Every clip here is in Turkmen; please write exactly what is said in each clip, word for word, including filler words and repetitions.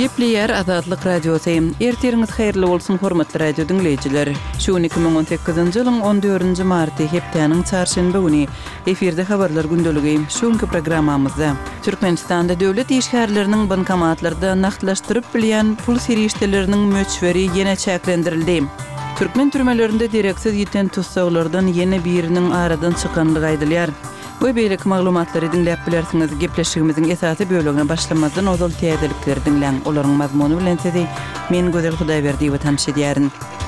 Gepleyer Azadlyk Radiosu. Erteriňiz haýyrly bolsun hormatly radio dinleýijiler. Şu iki bin on sekizinji ýylyň on dördünji marty hepdeniň çarşamba güni efirde habarlar gündöligi şuňky programmamyzda Türkmenistanda döwlet işgärleriniň bankomatlarda naqdlaşdyryp bilýän pul serişdeleriniň möçberi ýene çäklendirildi. Türkmen türmelerinde direksiz ýeten tutsaglardan ýene biriniň aradan çykanlygy aýdylýar. Bu beýleki maglumatlary dinläp bilersiňiz. Gepleşigimiziň esasy bölügine başlamazdan ozal täzelikleri dinleň. Olaryň mazmuny bilen sizi men Gözel Hudaýberdiýew tanış edýärin.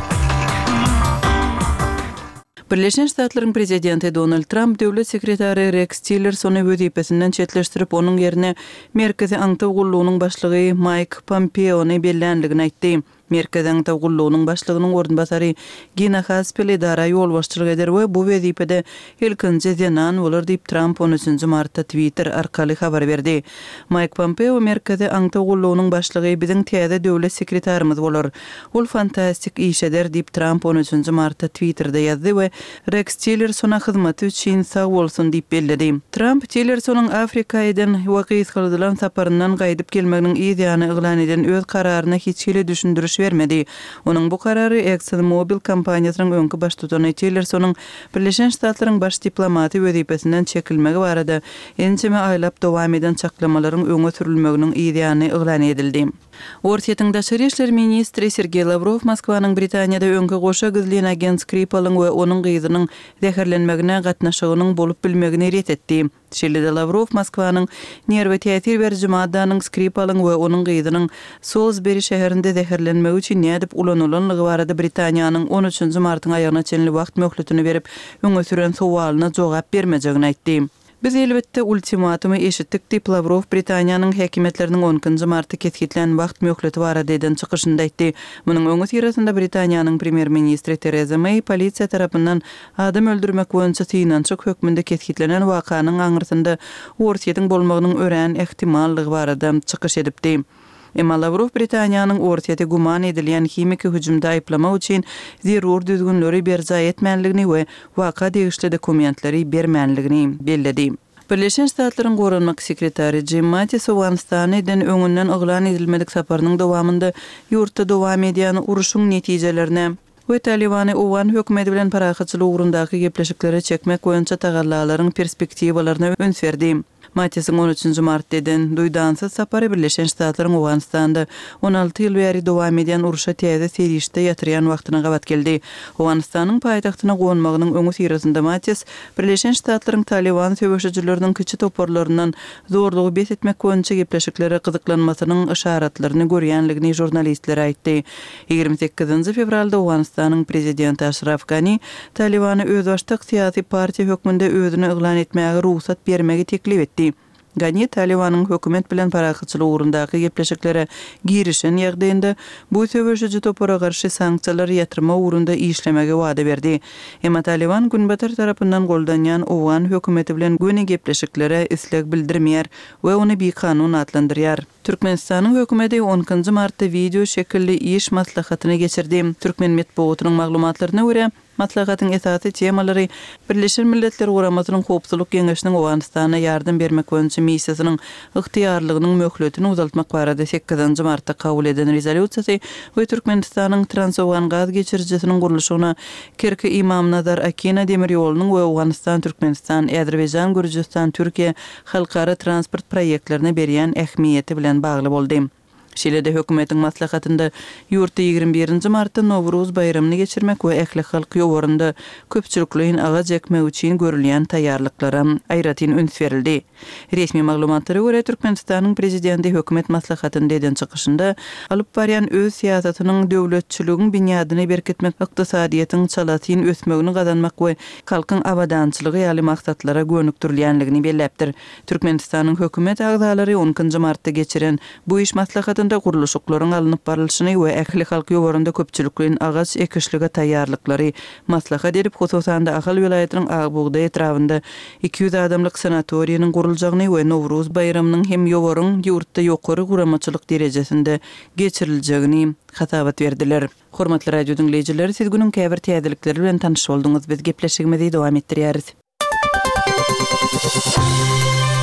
Birleşen Ştatlaryň prezidenti Donald Trump döwlet sekretary Rex Tillerson wezipesinden çetleşdirip onuň ýerine Merkezi Aňtaw Gullugynyň başlygy Mike Pompeo'ny bellenligini aýtdy. Merkezi Aňtaw Gullugynyň başlygynyň orunbasary Gina Haspel idara ýolbaşçylyk eder we bu wezipede ilkinji zenan bolar diýip Trump on üçünji martda Twitter arkaly habar berdi. Mike Pompeo Merkezi Aňtaw Gullugynyň başlygy biziň täze döwlet sekretarymyz bolar. Ol fantastik iş eder diýip Trump on üçünji martda Twitterda ýazdy we Rex Tillerson'a hyzmaty üçin sag bolsun diýip belledi. Trump Tillerson'un Afrikadan wagys kıldylan saparyndan gaýdyp gelmeginiň ýa-da eglan eden öz kararyna hiç hile düşündürüş vermedi. Onun bu kararı ExxonMobil kompaniýasynyň öňkü baş tutany Tillerson'un Birleşen Ştatlaryň baş diplomaty wezipesinden çekilmegi barada ençeme aýlap dowam eden çaklamalaryň öňe sürilmeginiň ýa-da eglan edildi. Ortiýetiň daşary işler ministri Sergey Lavrov Moskwanyň Britaniýada öňkü goşa gizlen agent Skripal'yň we onuň gyzynyň zäherlenmegine gatnaşygynyň bolup bilmegini ret etdi. Şeýle-de Lavrov Moskwanyň nerwe täsir berýän maddanyň Skripal'yň we onuň gyzynyň Salisbury şäherinde zäherlenmegi üçin nädip ulanylanlygy barada Britaniýanyň on üçünji martyň aýagyna çenli wagt möhletini berip öňe süren sowalyna jogap bermejegini aýtdy. Biz elbetde ultimatumy eşitdik diýip Lavrov Britaniýanyň häkimetleriniň on üçünji marty ketgitlen wagt möhleti barada eden çykyşynda aýtdy. Munyň öňü tirasynda Britaniýanyň premier ministri Theresa May polisiýa tarapyndan adam öldürmek boýunça synançyk hökmünde ketgitlenen wakanyň aňyrsynda ortiýetiň bolmagynyň ören ehtimallygy barada çykyş edipdi. Emma Lavrov Britaniýanyň ortiýete guman edilýän himiki hüjümde aýplamak üçin zerur düzgünleri berja etmänligini we waka degişli dokumentleri bermänligini belledi. Birleşen Ştatlaryň Gorunmak sekretary Jim Mattis Afganistanyň öňünden eglan edilmedik saparynyň dowamında ýurtda dowam edýän uruşyň netijelerine we Talibany Owan hökümeti bilen parahatçylyk ugrundaky gepleşiklere çekmek boýunça tagallalaryň perspektiwalaryna öns berdi. Mattis'in on üçünji martdan duýdansyz sapary Birleşen Ştatlaryň Awganistanda on alty ýyl bäri dowam edýän uruşa täze serişde ýatyrýan wagtyna gabat geldi. Awganistanyň paýtagtyna gonmagynyň öňü sirasynda Mattis Birleşen Ştatlaryň Taliban söwüşçileriniň kiçi toporlaryndan zorlugy bes etmek boýunça gepleşiklere gyzyklanmasynyň işaratlaryny görýänligini jurnalistlere aýtdy. ýygrimi sekizinji fevralda Awganistanyň prezidenti Ashraf Ghani Talibany öz başlyk syýasy partiýa hökmünde özüni eglan etmäge ruhsat bermegi teklip etdi. Ghani Talibanyň hökümet bilen parahatçylyk ugrundaky gepleşiklere girişen ýagdaýynda bu söwüşçi topora garşy sanksiýalar ýatyrma ugrunda işlemege wada berdi. Emma Taliban günbatar tarapyndan goldanýan Owgan hökümeti bilen göni gepleşiklere isleg bildirmeýär we ony bir kanun adlandyrýar. Türkmenistanyň hökümeti on üçünji martda video şekilli iş maslahatyny geçirdi. Türkmen medeniýetiniň maglumatlaryna görä maslahatyň esasy temalary Birleşen Milletler Guramasynyň Howpsuzlyk Geňeşiniň Awganistana ýardym bermek boýunça missiýasynyň ygtyýarlygynyň möhletini uzaltmak barada sekizinji martda kabul eden rezolýusiýasy we Türkmenistanyň Trans-Awgan gaz geçirjisiniň guruluşyna Kirki İmam Nazar Akina demir ýolunyň we Awganistan, Türkmenistan, Äzerbaýjan, Gürjistan, Türkiýe halkara transport proýektlerine berýän ähmiýeti bilen bagly boldy. Şeýle-de hökümetiň maslahatynda ýurtda ýygrimi birinji martda Nowruz bayramyny geçirmek we ähli halk ýowarynda köpçülikliň agaz ekmek üçin görülýän taýýarlyklary aýratyn öns berildi. Resmi maglumatlary görä Türkmenistanyň prezidenti hökümet maslahatynda eden çykyşynda alyp barýan öz siýasatynyň döwletçiligiň binýadyny berkitmek, ykdysadyýetyň çalatyň ösmegini gazanmak we halkyň abadançylygy ýaly maksatlara gönükdirilýänligini belläpdir. Türkmenistanyň hökümet agzalary on üçünji martda geçiren bu iş maslahaty guruluşyklaryň alınıp barylşyny we ähli halk ýowarynda köpçülikliň agaz ekişlige taýýarlyklary maslahat edip hususanda Ahal vilayatynyň Agbuğda etrafynda iki yüz adamlyk sanatoriýanyň guruljagyny we Nowruz bayramynyň hem ýowaryň ýurtda ýokary guramaçylyk derejesinde geçiriljegini hatabat berdiler. Hormatly radio dinleýijiler, siz günüň käbir täzelikleri bilen tanyş bolduňyz. Biz gepleşigimizi dowam etdirýäris.